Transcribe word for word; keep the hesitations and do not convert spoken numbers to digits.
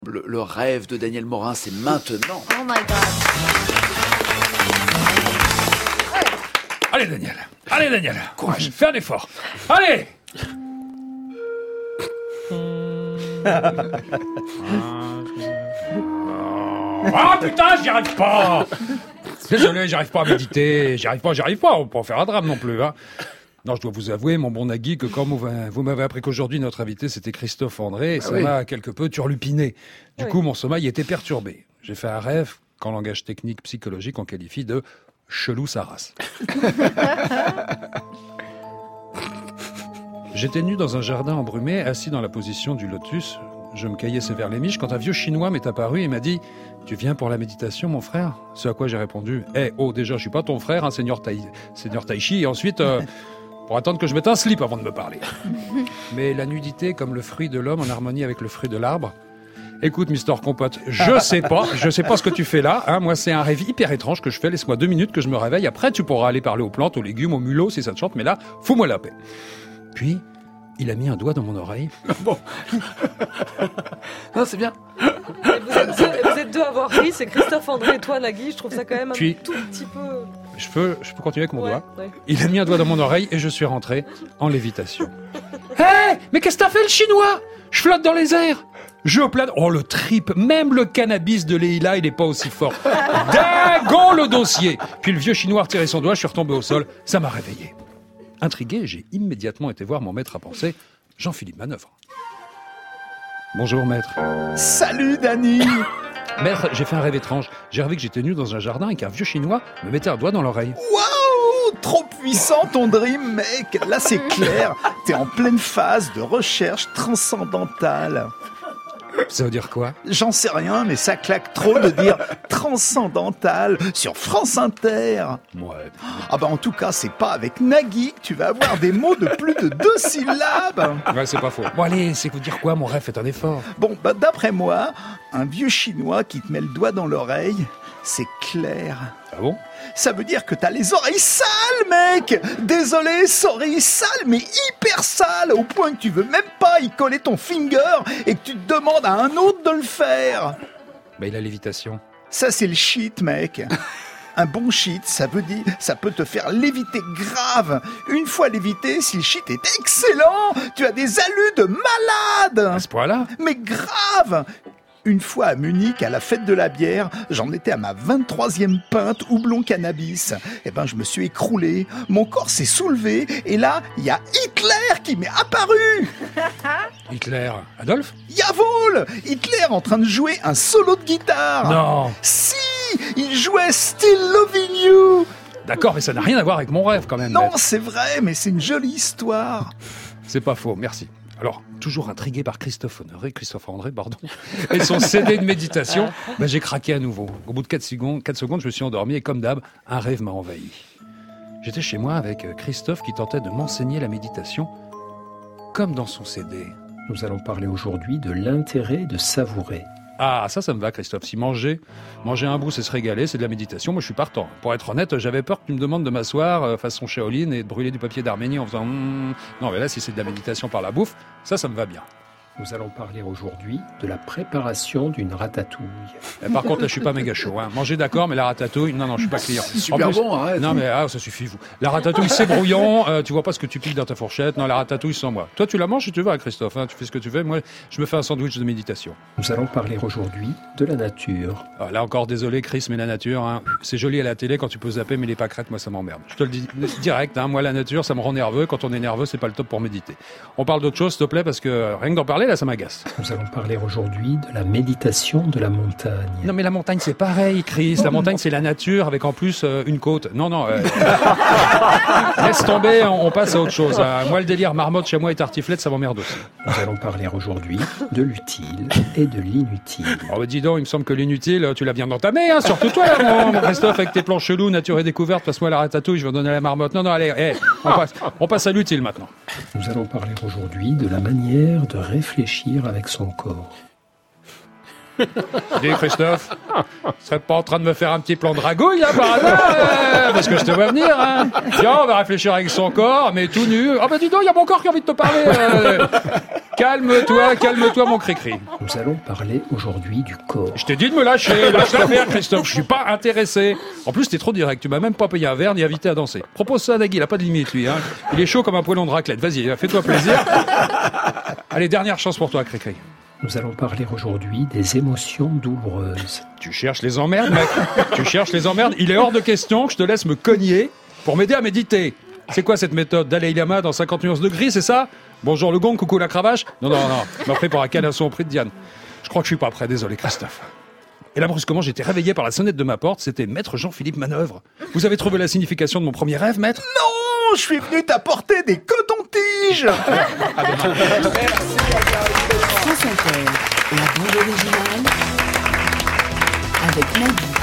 Le, le rêve de Daniel Morin, c'est maintenant. Oh my God. Allez Daniel, allez Daniel, courage, fais un effort. Allez. Ah putain, j'y arrive pas. Désolé, j'arrive pas à méditer, j'y arrive pas, j'y arrive pas, on peut en faire un drame non plus, hein. Non, je dois vous avouer, mon bon Nagui, que quand vous m'avez appris qu'aujourd'hui notre invité c'était Christophe André, ah ça oui. m'a quelque peu turlupiné. Du oui. coup, mon sommeil était perturbé. J'ai fait un rêve qu'en langage technique psychologique on qualifie de chelou sa race. J'étais nu dans un jardin embrumé, assis dans la position du lotus. Je me caillassais vers les miches quand un vieux chinois m'est apparu et m'a dit « Tu viens pour la méditation, mon frère ?» Ce à quoi j'ai répondu « Eh, oh, déjà, je suis pas ton frère, hein, seigneur, tai... seigneur Taichi, et ensuite... Euh, pour attendre que je mette un slip avant de me parler. » Mais la nudité, comme le fruit de l'homme en harmonie avec le fruit de l'arbre... Écoute, Mister Compote, je sais pas, je sais pas ce que tu fais là, hein. Moi, c'est un rêve hyper étrange que je fais. Laisse-moi deux minutes que je me réveille. Après, tu pourras aller parler aux plantes, aux légumes, aux mulots, si ça te chante. Mais là, fous-moi la paix. Puis, il a mis un doigt dans mon oreille. Bon. Non, c'est bien. Vous êtes, vous êtes deux à avoir ri, c'est Christophe André et toi, Nagui. Je trouve ça quand même un Puis, tout petit peu... Je peux, je peux continuer avec mon ouais, doigt ouais. Il a mis un doigt dans mon oreille et je suis rentré en lévitation. Hé, hey, mais qu'est-ce que t'as fait, le chinois? Je flotte dans les airs. Je plane. Oh, le trip. Même le cannabis de Leïla, il n'est pas aussi fort. Dagon le dossier. Puis le vieux chinois a retiré son doigt, je suis retombé au sol. Ça m'a réveillé. Intrigué, j'ai immédiatement été voir mon maître à penser, Jean-Philippe Manœuvre. Bonjour, maître. Salut, Dany. Maître, j'ai fait un rêve étrange. J'ai rêvé que j'étais nu dans un jardin et qu'un vieux chinois me mettait un doigt dans l'oreille. Waouh! Trop puissant ton dream, mec. Là, c'est clair. T'es en pleine phase de recherche transcendantale. Ça veut dire quoi? J'en sais rien, mais ça claque trop de dire transcendantal sur France Inter. Ouais. Ah bah en tout cas, c'est pas avec Nagui que tu vas avoir des mots de plus de deux syllabes. Ouais, c'est pas faux. Bon allez, c'est vous dire quoi, mon rêve, faites un effort. Bon, bah d'après moi, un vieux chinois qui te met le doigt dans l'oreille, c'est clair. Ah bon? Ça veut dire que t'as les oreilles sales, mec. Désolé, sorry, sales, mais hyper sales, au point que tu veux même pas y coller ton finger et que tu te demandes à un autre de le faire. Bah il a lévitation. Ça, c'est le shit, mec. Un bon shit, ça veut dire, ça peut te faire léviter grave. Une fois lévité, si le shit est excellent, tu as des allus de malade. À ce point-là? Mais grave. Une fois à Munich, à la fête de la bière, j'en étais à ma vingt-troisième pinte houblon cannabis. Eh ben, je me suis écroulé, mon corps s'est soulevé, et là, il y a Hitler qui m'est apparu. Hitler? Adolphe? Jawohl! Hitler en train de jouer un solo de guitare. Non. Si! Il jouait Still Loving You. D'accord, mais ça n'a rien à voir avec mon rêve quand même. Non, maître. C'est vrai, mais c'est une jolie histoire. C'est pas faux, merci. Alors, toujours intrigué par Christophe Honoré, Christophe André, pardon, et son C D de méditation, ben j'ai craqué à nouveau. Au bout de quatre secondes, quatre secondes, je me suis endormi et comme d'hab, un rêve m'a envahi. J'étais chez moi avec Christophe qui tentait de m'enseigner la méditation, comme dans son C D. Nous allons parler aujourd'hui de l'intérêt de savourer. Ah, ça, ça me va, Christophe. Si manger, manger un bout, c'est se régaler, c'est de la méditation, moi je suis partant. Pour être honnête, j'avais peur que tu me demandes de m'asseoir euh, façon Shaolin et de brûler du papier d'Arménie en faisant mm. Non, mais là, si c'est de la méditation par la bouffe, ça, ça me va bien. Nous allons parler aujourd'hui de la préparation d'une ratatouille. Et par contre, là, je suis pas méga chaud. Hein. Manger, d'accord, mais la ratatouille, non, non, je suis pas client. C'est super plus, bon, arrête. Non, mais ah, ça suffit, vous. La ratatouille, c'est brouillon. Euh, tu vois pas ce que tu piques dans ta fourchette. Non, la ratatouille, sans moi. Toi, tu la manges si tu veux, Christophe. Hein, tu fais ce que tu veux. Moi, je me fais un sandwich de méditation. Nous allons parler aujourd'hui de la nature. Ah, là encore, désolé, Chris, mais la nature, hein, c'est joli à la télé quand tu peux zapper, mais les pâquerettes, moi, ça m'emmerde. Je te le dis direct. Hein, moi, la nature, ça me rend nerveux. Quand on est nerveux, c'est pas le top pour méditer. On parle d'autre chose, s'il te plaît, parce que rien que d'en parler, là, ça m'agace. Nous allons parler aujourd'hui de la méditation de la montagne. Non mais la montagne c'est pareil, Chris. La montagne c'est la nature avec en plus euh, une côte. Non, non. Euh... Laisse tomber, on, on passe à autre chose. Euh, moi le délire marmotte, chamois et tartiflette, ça m'emmerde aussi. Nous allons parler aujourd'hui de l'utile et de l'inutile. Oh bah dis donc, il me semble que l'inutile, tu l'as bien entamé, hein, surtout toi là, mon, mon Christophe, avec tes plans chelous, nature et découverte, passe-moi la ratatouille, je vais donner la marmotte. Non, non, allez, hey, on, passe, on passe à l'utile maintenant. Nous allons parler aujourd'hui de la manière de réfléchir avec son corps. Dis, Christophe, tu serais pas en train de me faire un petit plan de ragouille, là, par hasard euh, Parce que je te vois venir, hein. Tiens, on va réfléchir avec son corps, mais tout nu. Ah, bah, dis donc, il y a mon corps qui a envie de te parler. Euh. Calme-toi, calme-toi, mon cri-cri. Nous allons parler aujourd'hui du corps. Je t'ai dit de me lâcher. Lâche l'affaire, Christophe. Je suis pas intéressé. En plus, t'es trop direct. Tu m'as même pas payé un verre ni invité à danser. Propose ça à Nagui, il a pas de limite, lui, hein. Il est chaud comme un poêlon de raclette. Vas-y, fais-toi plaisir. Allez, dernière chance pour toi, Cri-Cri. Nous allons parler aujourd'hui des émotions douloureuses. Tu cherches les emmerdes, mec. Tu cherches les emmerdes. Il est hors de question que je te laisse me cogner pour m'aider à méditer. C'est quoi cette méthode Dalai Lama dans cinquante nuances de gris, c'est ça? Bonjour le gong, coucou la cravache. Non, non, non. Je m'en prie pour un canasson au prix de Diane. Je crois que je suis pas prêt, désolé, Christophe. Et là, brusquement, j'ai été réveillé par la sonnette de ma porte. C'était Maître Jean-Philippe Manœuvre. Vous avez trouvé la signification de mon premier rêve, Maître? Non, je suis venu t'apporter des cotons-tiges. France Inter, la bande originale avec Nagui.